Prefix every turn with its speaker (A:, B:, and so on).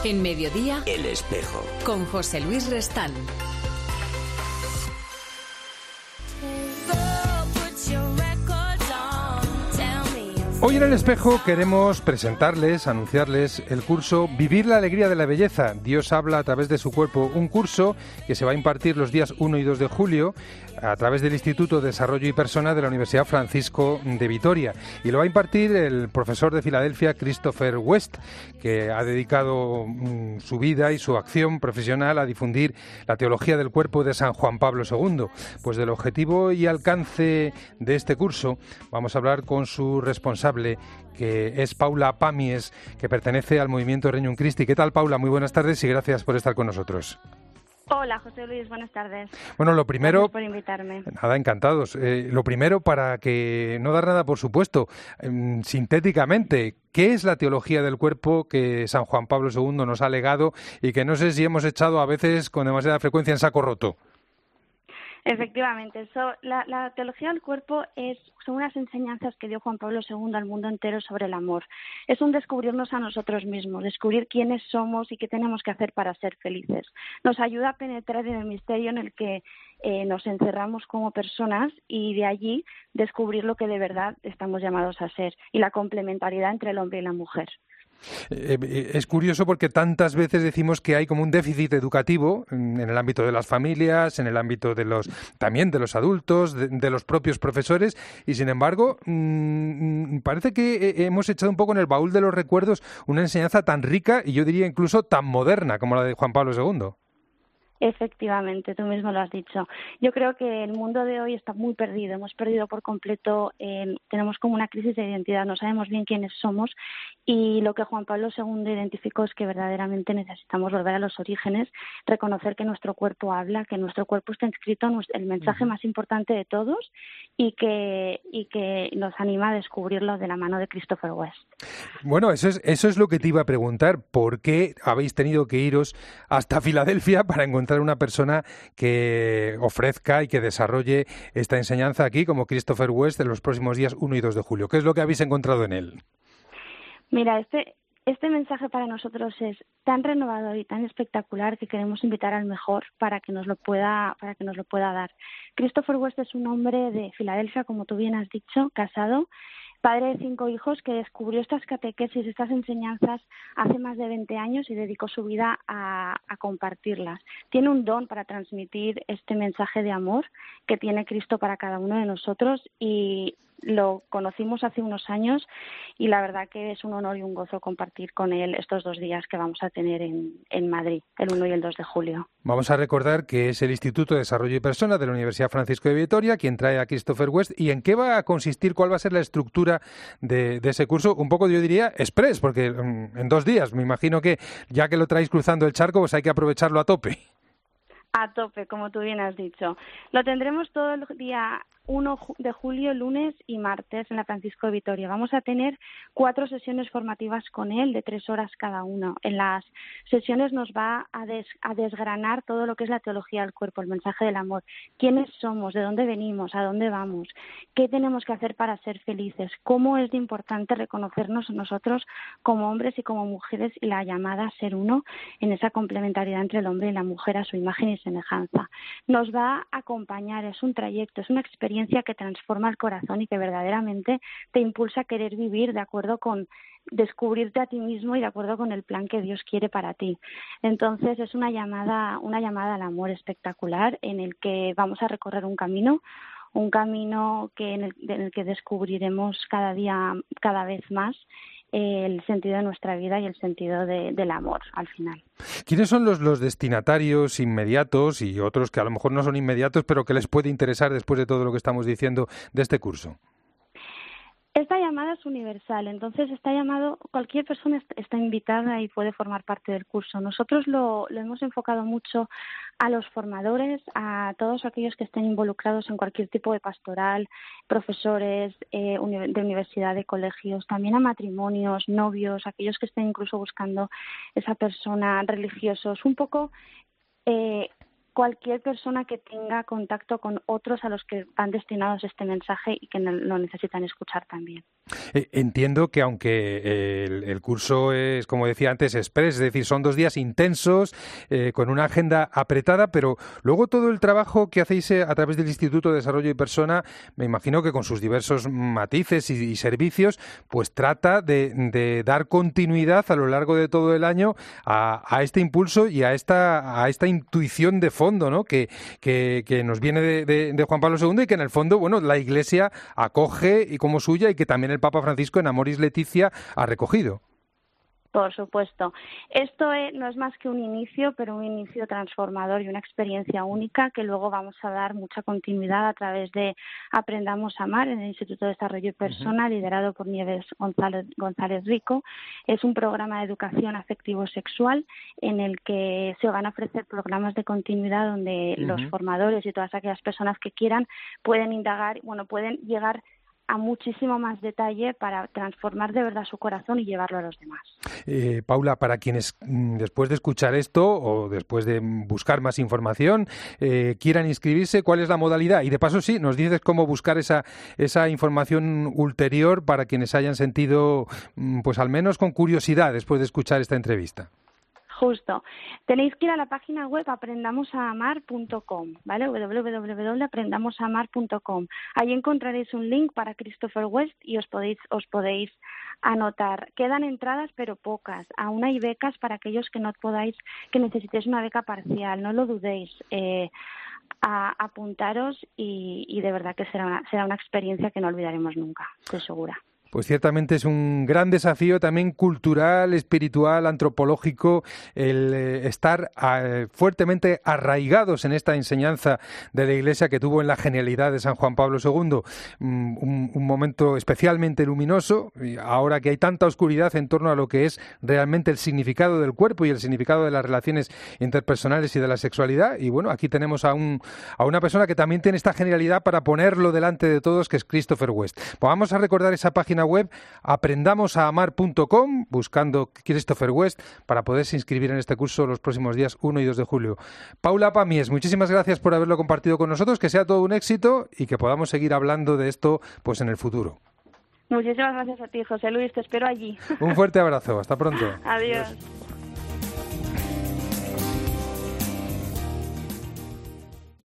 A: En Mediodía,
B: El Espejo.
A: Con José Luis Restán.
C: Hoy en El Espejo queremos presentarles, anunciarles el curso Vivir la alegría de la belleza. Dios habla a través de su cuerpo. Un curso que se va a impartir los días 1 y 2 de julio a través del Instituto de Desarrollo y Persona de la Universidad Francisco de Vitoria. Y lo va a impartir el profesor de Filadelfia, Christopher West, que ha dedicado su vida y su acción profesional a difundir la teología del cuerpo de San Juan Pablo II. Pues del objetivo y alcance de este curso vamos a hablar con su responsable, que es Paula Pamies, que pertenece al movimiento Regnum Christi. ¿Qué tal, Paula? Muy buenas tardes y gracias por estar con nosotros.
D: Hola, José Luis, buenas tardes.
C: Bueno, lo primero...
D: Gracias por invitarme.
C: Nada, encantados. Lo primero, para que no dar nada por supuesto, sintéticamente, ¿qué es la teología del cuerpo que San Juan Pablo II nos ha legado y que no sé si hemos echado a veces con demasiada frecuencia en saco roto?
D: Efectivamente, la teología del cuerpo son unas enseñanzas que dio Juan Pablo II al mundo entero sobre el amor. Es un descubrirnos a nosotros mismos, descubrir quiénes somos y qué tenemos que hacer para ser felices. Nos ayuda a penetrar en el misterio en el que nos encerramos como personas y de allí descubrir lo que de verdad estamos llamados a ser y la complementariedad entre el hombre y la mujer.
C: Es curioso porque tantas veces decimos que hay como un déficit educativo en el ámbito de las familias, en el ámbito también de los adultos, de los propios profesores, y sin embargo parece que hemos echado un poco en el baúl de los recuerdos una enseñanza tan rica y yo diría incluso tan moderna como la de Juan Pablo II.
D: Efectivamente, tú mismo lo has dicho. Yo creo que el mundo de hoy está muy perdido, hemos perdido por completo, tenemos como una crisis de identidad, no sabemos bien quiénes somos y lo que Juan Pablo II identificó es que verdaderamente necesitamos volver a los orígenes, reconocer que nuestro cuerpo habla, que nuestro cuerpo está inscrito en el mensaje más importante de todos y que nos anima a descubrirlo de la mano de Christopher West.
C: Bueno, eso es lo que te iba a preguntar. ¿Por qué habéis tenido que iros hasta Filadelfia para encontrar una persona que ofrezca y que desarrolle esta enseñanza aquí, como Christopher West, en los próximos días 1 y 2 de julio? ¿Qué es lo que habéis encontrado en él?
D: Mira, este mensaje para nosotros es tan renovador y tan espectacular que queremos invitar al mejor para que nos lo pueda dar. Christopher West es un hombre de Filadelfia, como tú bien has dicho, casado, padre de 5 hijos, que descubrió estas catequesis, estas enseñanzas hace más de 20 años y dedicó su vida a compartirlas. Tiene un don para transmitir este mensaje de amor que tiene Cristo para cada uno de nosotros y lo conocimos hace unos años y la verdad que es un honor y un gozo compartir con él estos 2 días que vamos a tener en Madrid, el 1 y el 2 de julio.
C: Vamos a recordar que es el Instituto de Desarrollo y Persona de la Universidad Francisco de Vitoria quien trae a Christopher West. ¿Y en qué va a consistir, cuál va a ser la estructura de ese curso? Un poco, yo diría, express, porque en 2 días, me imagino que ya que lo traéis cruzando el charco, pues hay que aprovecharlo a tope.
D: A tope, como tú bien has dicho. Lo tendremos todo el día 1 de julio, lunes y martes en la Francisco de Vitoria. Vamos a tener 4 sesiones formativas con él de 3 horas cada uno. En las sesiones nos va a desgranar todo lo que es la teología del cuerpo, el mensaje del amor. ¿Quiénes somos? ¿De dónde venimos? ¿A dónde vamos? ¿Qué tenemos que hacer para ser felices? ¿Cómo es de importante reconocernos nosotros como hombres y como mujeres y la llamada a ser uno en esa complementariedad entre el hombre y la mujer a su imagen y semejanza? Nos va a acompañar, es un trayecto, es una experiencia que transforma el corazón y que verdaderamente te impulsa a querer vivir de acuerdo con descubrirte a ti mismo y de acuerdo con el plan que Dios quiere para ti. Entonces es una llamada al amor espectacular en el que vamos a recorrer un camino en el que descubriremos cada día, cada vez más el sentido de nuestra vida y el sentido del amor al final.
C: ¿Quiénes son los destinatarios inmediatos y otros que a lo mejor no son inmediatos, pero que les puede interesar después de todo lo que estamos diciendo de este curso?
D: Esta llamada es universal, entonces cualquier persona está invitada y puede formar parte del curso. Nosotros lo hemos enfocado mucho a los formadores, a todos aquellos que estén involucrados en cualquier tipo de pastoral, profesores de universidad, de colegios, también a matrimonios, novios, aquellos que estén incluso buscando esa persona, religiosos, un poco cualquier persona que tenga contacto con otros a los que van destinados este mensaje y que lo necesitan escuchar también.
C: Entiendo que aunque el curso es, como decía antes, express, es decir, son 2 días intensos, con una agenda apretada, pero luego todo el trabajo que hacéis a través del Instituto de Desarrollo y Persona, me imagino que con sus diversos matices y servicios, pues trata de dar continuidad a lo largo de todo el año a este impulso y a esta intuición de fondo, ¿no? que nos viene de Juan Pablo II y que en el fondo, bueno, la Iglesia acoge y como suya y que también el Papa Francisco en Amoris Laetitia ha recogido.
D: Por supuesto. Esto no es más que un inicio, pero un inicio transformador y una experiencia única que luego vamos a dar mucha continuidad a través de Aprendamos a Amar en el Instituto de Desarrollo y Persona, liderado por Nieves González Rico. Es un programa de educación afectivo-sexual en el que se van a ofrecer programas de continuidad donde los formadores y todas aquellas personas que quieran pueden indagar, pueden llegar a muchísimo más detalle para transformar de verdad su corazón y llevarlo a los demás.
C: Paula, para quienes después de escuchar esto o después de buscar más información quieran inscribirse, ¿cuál es la modalidad? Y de paso, sí, nos dices cómo buscar esa información ulterior para quienes hayan sentido, pues al menos con curiosidad después de escuchar esta entrevista.
D: Justo. Tenéis que ir a la página web aprendamosamar.com, ¿vale? www.aprendamosamar.com. Ahí encontraréis un link para Christopher West y os podéis anotar. Quedan entradas, pero pocas. Aún hay becas para aquellos que no podáis, que necesitéis una beca parcial. No lo dudéis. Apuntaros y de verdad que será una experiencia que no olvidaremos nunca, estoy segura.
C: Pues ciertamente es un gran desafío también cultural, espiritual, antropológico, el estar fuertemente arraigados en esta enseñanza de la Iglesia que tuvo en la genialidad de San Juan Pablo II. Un momento especialmente luminoso, ahora que hay tanta oscuridad en torno a lo que es realmente el significado del cuerpo y el significado de las relaciones interpersonales y de la sexualidad. Y bueno, aquí tenemos a una persona que también tiene esta genialidad para ponerlo delante de todos, que es Christopher West. Pues vamos a recordar esa página web aprendamosamar.com, buscando Christopher West, para poderse inscribir en este curso los próximos días 1 y 2 de julio. Paula Pamies, muchísimas gracias por haberlo compartido con nosotros, que sea todo un éxito y que podamos seguir hablando de esto pues en el futuro.
D: Muchísimas gracias a ti, José Luis, te espero allí.
C: Un fuerte abrazo, hasta pronto.
D: Adiós.